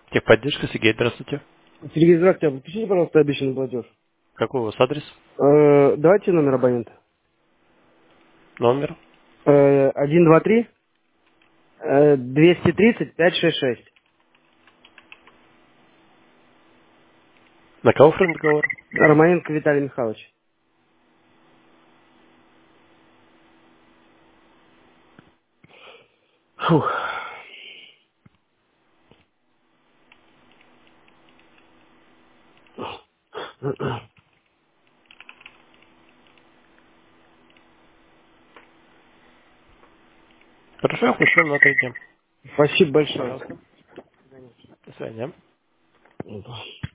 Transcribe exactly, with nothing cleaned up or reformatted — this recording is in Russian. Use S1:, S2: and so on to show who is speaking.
S1: Техподдержка, Сергей, здравствуйте.
S2: Сергей, здравствуйте. Подпишите, пожалуйста, обещанный платеж.
S1: Какой у вас адрес?
S2: Э, давайте номер абонента.
S1: Номер?
S2: Э, один, два, три, э, двести тридцать, пять, шесть, шесть.
S1: На кого оформлен договор?
S2: Романенко Виталий Михайлович. Фух.
S1: Хорошо, включен на три дня.
S2: Спасибо большое.
S1: Пожалуйста. До свидания.